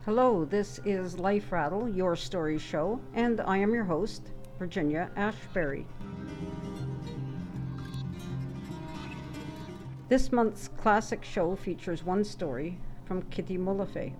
Hello, this is Life Rattle, your story show, and I am your host, Virginia Ashbury. This month's classic show features one story from Kitty Mullifay.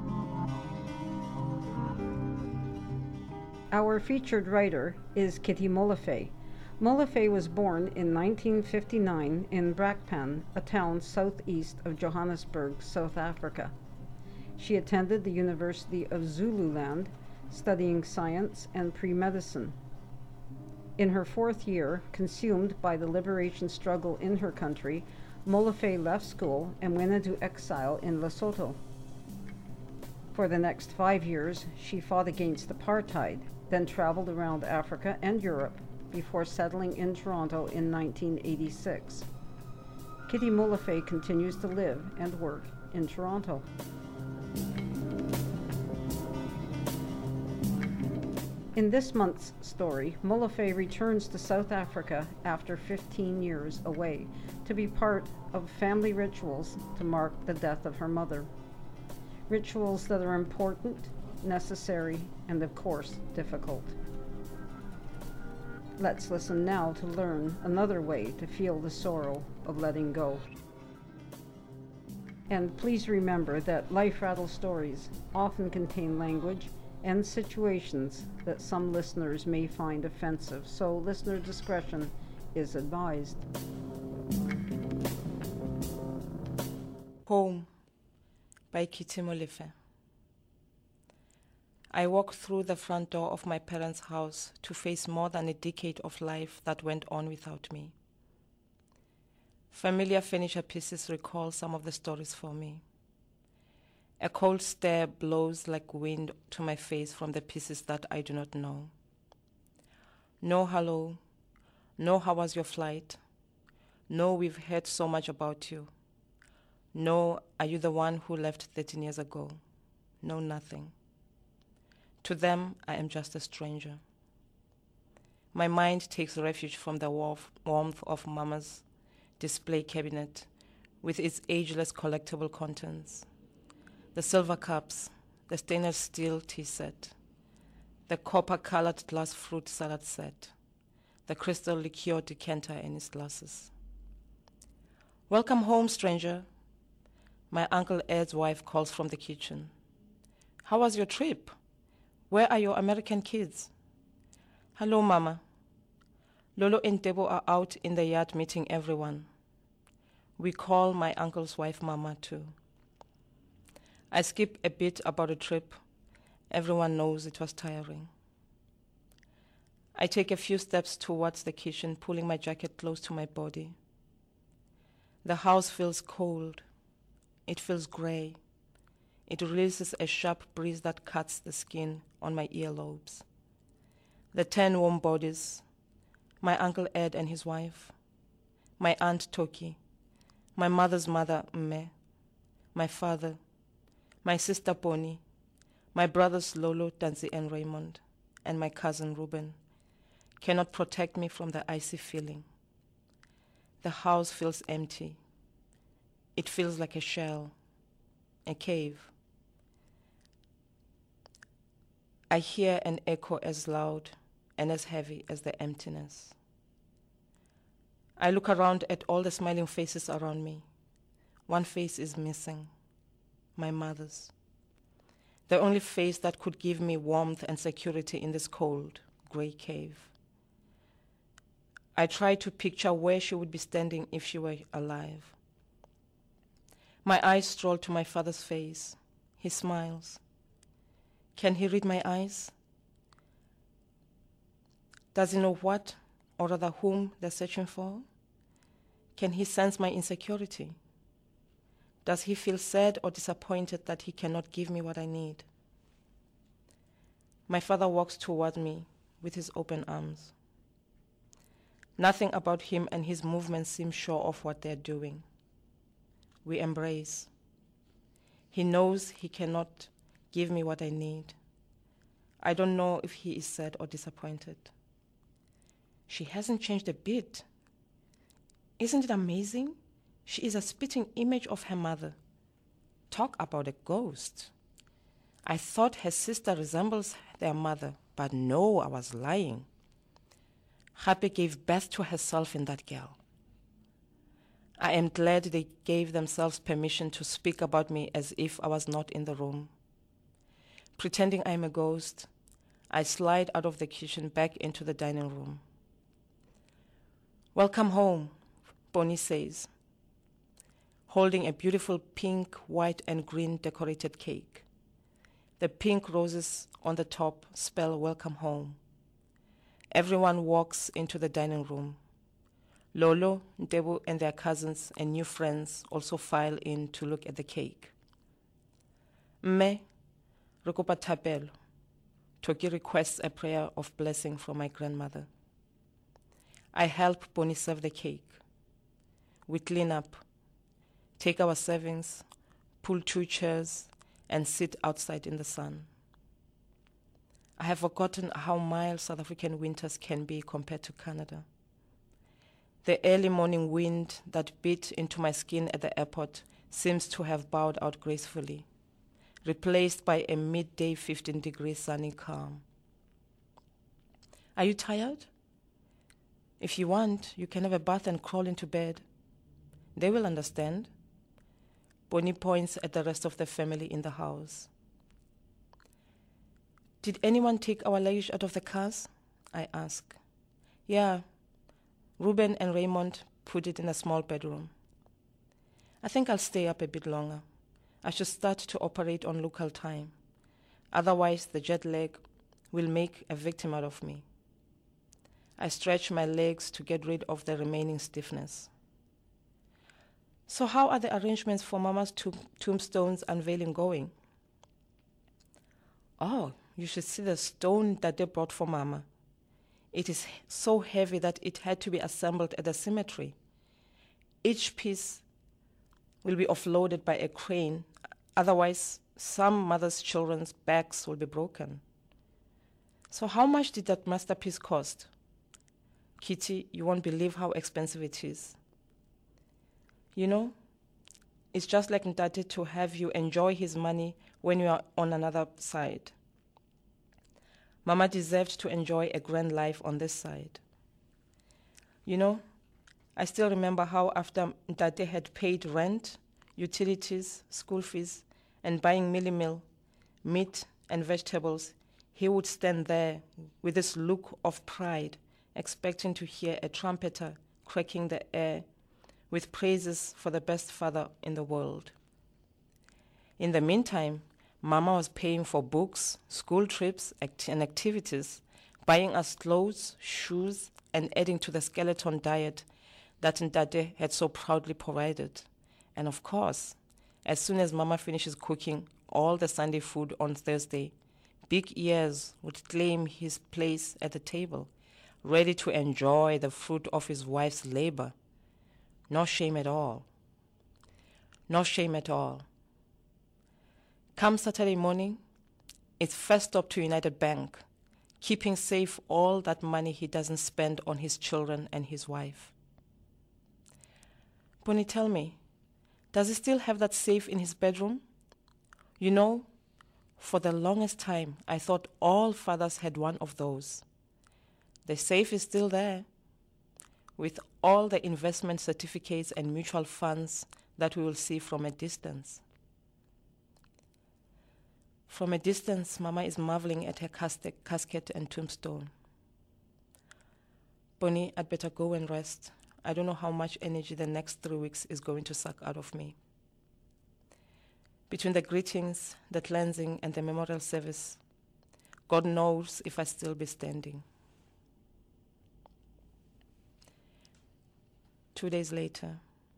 Our featured writer is Kitty Mullifay. Mullifay was born in 1959 in Brakpan, a town southeast of Johannesburg, South Africa. She attended the University of Zululand, studying science and pre-medicine. In her fourth year, consumed by the liberation struggle in her country, Mullifay left school and went into exile in Lesotho. For the next 5 years, she fought against apartheid, then traveled around Africa and Europe before settling in Toronto in 1986. Kitty Mullifay continues to live and work in Toronto. In this month's story, Mullifay returns to South Africa after 15 years away to be part of family rituals to mark the death of her mother. Rituals that are important, necessary, and of course, difficult. Let's listen now to learn another way to feel the sorrow of letting go. And please remember that Life Rattle stories often contain language and situations that some listeners may find offensive, so listener discretion is advised. Home by Kitty Mullifay. I walked through the front door of my parents' house to face more than a decade of life that went on without me. Familiar furniture pieces recall some of the stories for me. A cold stare blows like wind to my face from the pieces that I do not know. No hello, no how was your flight, no we've heard so much about you, no are you the one who left 13 years ago, no nothing. To them, I am just a stranger. My mind takes refuge from the warmth of Mama's display cabinet with its ageless collectible contents. The silver cups, the stainless steel tea set, the copper-colored glass fruit salad set, the crystal liqueur decanter in its glasses. Welcome home, stranger. My Uncle Ed's wife calls from the kitchen. How was your trip? Where are your American kids? Hello, Mama. Lolo and Debo are out in the yard meeting everyone. We call my uncle's wife Mama too. I skip a bit about the trip. Everyone knows it was tiring. I take a few steps towards the kitchen, pulling my jacket close to my body. The house feels cold. It feels gray. It releases a sharp breeze that cuts the skin on my earlobes. The 10 warm bodies, my Uncle Ed and his wife, my Aunt Toki, my mother's mother, Mme, my father, my sister Bonnie, my brothers Lolo, Danzi, and Raymond, and my cousin Ruben, cannot protect me from the icy feeling. The house feels empty. It feels like a shell, a cave. I hear an echo as loud and as heavy as the emptiness. I look around at all the smiling faces around me. One face is missing. My mother's. The only face that could give me warmth and security in this cold, gray cave. I try to picture where she would be standing if she were alive. My eyes stroll to my father's face. He smiles. Can he read my eyes? Does he know what, or rather whom, they're searching for? Can he sense my insecurity? Does he feel sad or disappointed that he cannot give me what I need? My father walks toward me with his open arms. Nothing about him and his movements seems sure of what they're doing. We embrace. He knows he cannot give me what I need. I don't know if he is sad or disappointed. She hasn't changed a bit. Isn't it amazing? She is a spitting image of her mother. Talk about a ghost. I thought her sister resembles their mother, but no, I was lying. Happy gave birth to herself in that girl. I am glad they gave themselves permission to speak about me as if I was not in the room. Pretending I am a ghost, I slide out of the kitchen back into the dining room. "Welcome home," Bonnie says, holding a beautiful pink, white, and green decorated cake. The pink roses on the top spell welcome home. Everyone walks into the dining room. Lolo, Ntebo, and their cousins and new friends also file in to look at the cake. Mme, re kopa thapelo. Toki requests a prayer of blessing from my grandmother. I help Bonnie serve the cake. We clean up, take our servings, pull 2 chairs, and sit outside in the sun. I have forgotten how mild South African winters can be compared to Canada. The early morning wind that beat into my skin at the airport seems to have bowed out gracefully, replaced by a midday 15-degree sunny calm. Are you tired? If you want, you can have a bath and crawl into bed. They will understand. Bonnie points at the rest of the family in the house. Did anyone take our luggage out of the cars? I ask. Yeah, Ruben and Raymond put it in a small bedroom. I think I'll stay up a bit longer. I should start to operate on local time. Otherwise, the jet lag will make a victim out of me. I stretch my legs to get rid of the remaining stiffness. So how are the arrangements for Mama's tombstone's unveiling going? Oh, you should see the stone that they brought for Mama. It is so heavy that it had to be assembled at the cemetery. Each piece will be offloaded by a crane, otherwise some mother's children's backs will be broken. So how much did that masterpiece cost? Kitty, you won't believe how expensive it is. You know, it's just like Ntate to have you enjoy his money when you are on another side. Mama deserved to enjoy a grand life on this side. You know, I still remember how after Ntate had paid rent, utilities, school fees, and buying meal, meat and vegetables, he would stand there with this look of pride, expecting to hear a trumpeter cracking the air with praises for the best father in the world. In the meantime, Mama was paying for books, school trips, and activities, buying us clothes, shoes, and adding to the skeleton diet that Ntate had so proudly provided. And of course, as soon as Mama finishes cooking all the Sunday food on Thursday, Big Ears would claim his place at the table, ready to enjoy the fruit of his wife's labor. No shame at all. No shame at all. Come Saturday morning, it's first stop to United Bank, keeping safe all that money he doesn't spend on his children and his wife. Bonnie, tell me, does he still have that safe in his bedroom? You know, for the longest time, I thought all fathers had one of those. The safe is still there, with all the investment certificates and mutual funds that we will see from a distance. From a distance, Mama is marveling at her casket and tombstone. Bonnie, I'd better go and rest. I don't know how much energy the next 3 weeks is going to suck out of me. Between the greetings, the cleansing, and the memorial service, God knows if I still be standing. 2 days later.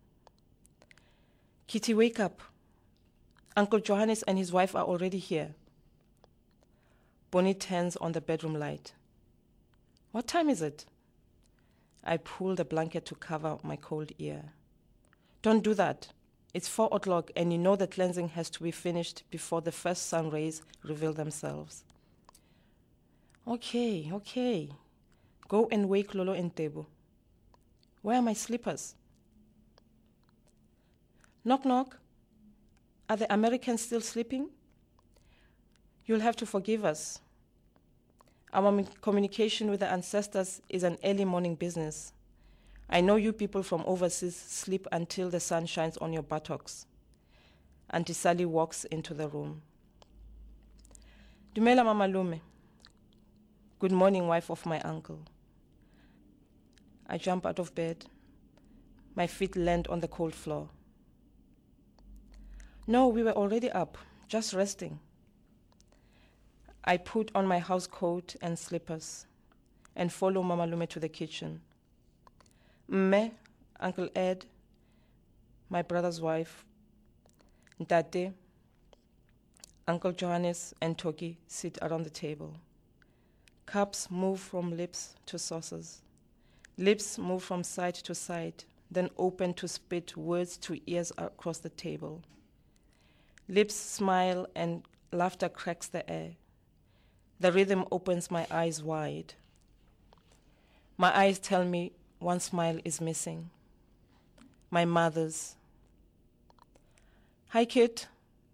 Kitty, wake up. Uncle Johannes and his wife are already here. Bonnie turns on the bedroom light. What time is it? I pull the blanket to cover my cold ear. Don't do that. It's 4 o'clock and you know the cleansing has to be finished before the first sun rays reveal themselves. Okay. Go and wake Lolo and Ntebo. Where are my slippers? Knock, knock. Are the Americans still sleeping? You'll have to forgive us. Our communication with the ancestors is an early morning business. I know you people from overseas sleep until the sun shines on your buttocks. Auntie Sally walks into the room. Dumela Mama Lume. Good morning, wife of my uncle. I jump out of bed. My feet land on the cold floor. No, we were already up, just resting. I put on my house coat and slippers and follow Mama Lume to the kitchen. Mme, Uncle Ed, my brother's wife, Ntate, Uncle Johannes, and Toki sit around the table. Cups move from lips to saucers. Lips move from side to side, then open to spit words to ears across the table. Lips smile and laughter cracks the air. The rhythm opens my eyes wide. My eyes tell me one smile is missing. My mother's. Hi, kid.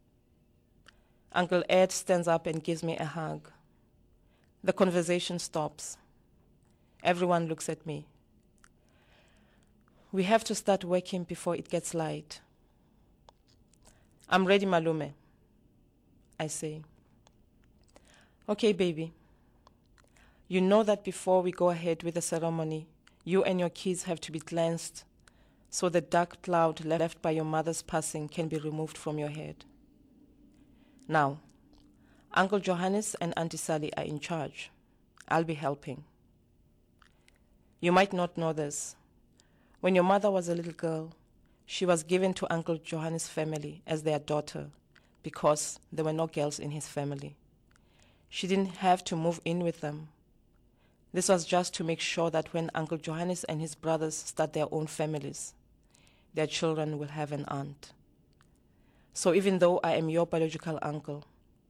Uncle Ed stands up and gives me a hug. The conversation stops. Everyone looks at me. We have to start working before it gets light. I'm ready, Malume, I say. Okay, baby. You know that before we go ahead with the ceremony, you and your kids have to be cleansed so the dark cloud left by your mother's passing can be removed from your head. Now, Uncle Johannes and Auntie Sally are in charge. I'll be helping. You might not know this. When your mother was a little girl, she was given to Uncle Johannes' family as their daughter because there were no girls in his family. She didn't have to move in with them. This was just to make sure that when Uncle Johannes and his brothers start their own families, their children will have an aunt. So even though I am your biological uncle,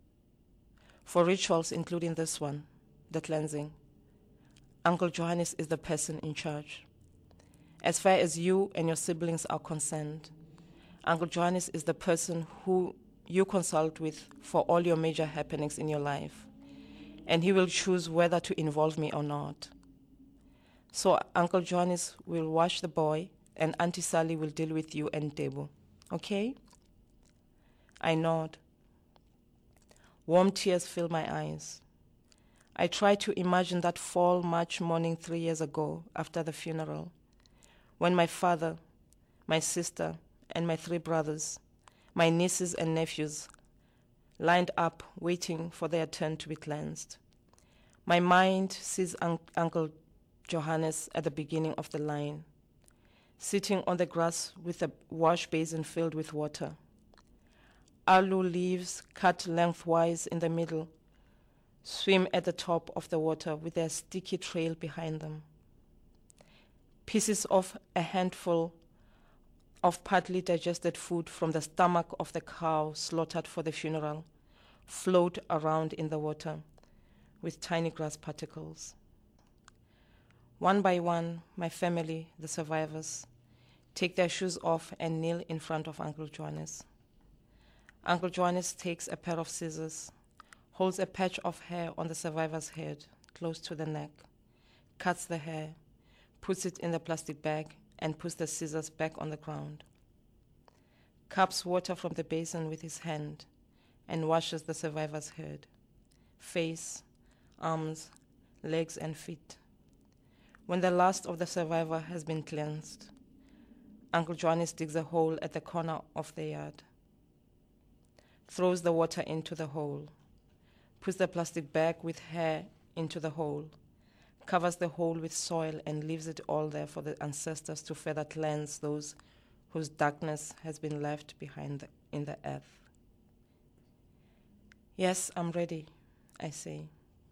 for rituals including this one, the cleansing, Uncle Johannes is the person in charge. As far as you and your siblings are concerned, Uncle Johannes is the person who you consult with for all your major happenings in your life, and he will choose whether to involve me or not. So Uncle Johannes will wash the boy, and Auntie Sally will deal with you and Debu. Okay? I nod. Warm tears fill my eyes. I try to imagine that fall March morning 3 years ago after the funeral, when my father, my sister, and my 3 brothers, my nieces and nephews, lined up waiting for their turn to be cleansed. My mind sees Uncle Johannes at the beginning of the line, sitting on the grass with a wash basin filled with water. Alu leaves cut lengthwise in the middle swim at the top of the water with their sticky trail behind them. Pieces of a handful of partly digested food from the stomach of the cow slaughtered for the funeral float around in the water with tiny grass particles. One by one, my family, the survivors, take their shoes off and kneel in front of Uncle Johannes. Uncle Johannes takes a pair of scissors, holds a patch of hair on the survivor's head, close to the neck, cuts the hair, puts it in the plastic bag, and puts the scissors back on the ground. Cups water from the basin with his hand and washes the survivor's head, face, arms, legs, and feet. When the last of the survivor has been cleansed, Uncle Johannes digs a hole at the corner of the yard, throws the water into the hole, puts the plastic bag with hair into the hole, covers the hole with soil, and leaves it all there for the ancestors to further cleanse those whose darkness has been left behind in the earth. Yes, I'm ready, I say.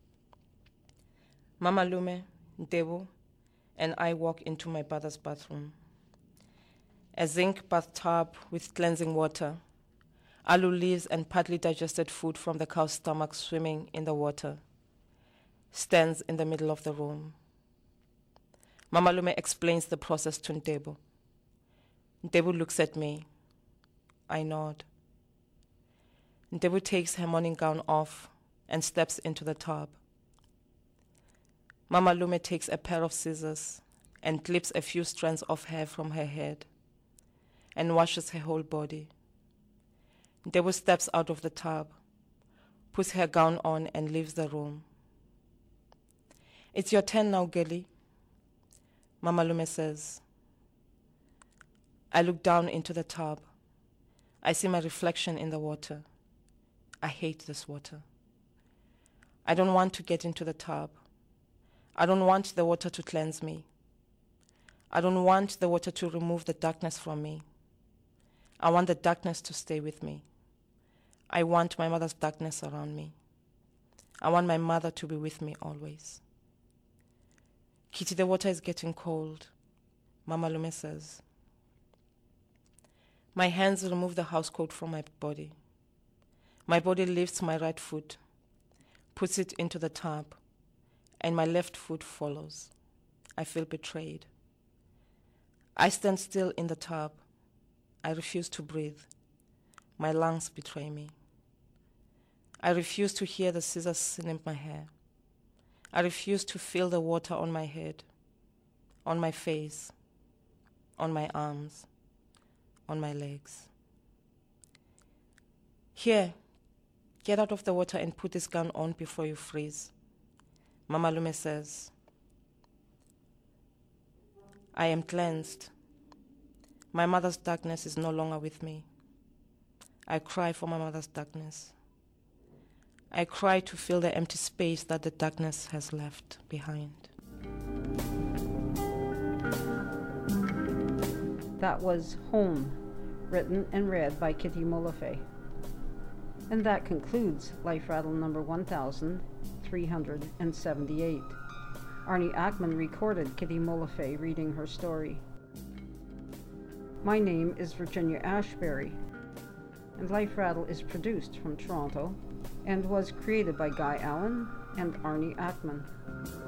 Mama Lume, Debu, and I walk into my brother's bathroom. A zinc bathtub with cleansing water, alu leaves and partly digested food from the cow's stomach swimming in the water, stands in the middle of the room. Mama Lume explains the process to Ntebu. Ntebu looks at me. I nod. Ntebu takes her morning gown off, and steps into the tub. Mama Lume takes a pair of scissors and clips a few strands of hair from her head and washes her whole body. Debu steps out of the tub, puts her gown on and leaves the room. "It's your turn now, girlie," Mama Lume says. I look down into the tub. I see my reflection in the water. I hate this water. I don't want to get into the tub. I don't want the water to cleanse me. I don't want the water to remove the darkness from me. I want the darkness to stay with me. I want my mother's darkness around me. I want my mother to be with me always. "Kitty, the water is getting cold," Mama Lume says. My hands remove the housecoat from my body. My body lifts my right foot, puts it into the tub, and my left foot follows. I feel betrayed. I stand still in the tub. I refuse to breathe. My lungs betray me. I refuse to hear the scissors snip my hair. I refuse to feel the water on my head, on my face, on my arms, on my legs. "Here, get out of the water and put this gown on before you freeze," Mama Lume says. I am cleansed. My mother's darkness is no longer with me. I cry for my mother's darkness. I cry to fill the empty space that the darkness has left behind. That was Home, written and read by Kitty Molefe. And that concludes Life Rattle number 1378. Arnie Ackman recorded Kitty Molefe reading her story. My name is Virginia Ashbury, and Life Rattle is produced from Toronto and was created by Guy Allen and Arnie Ackman.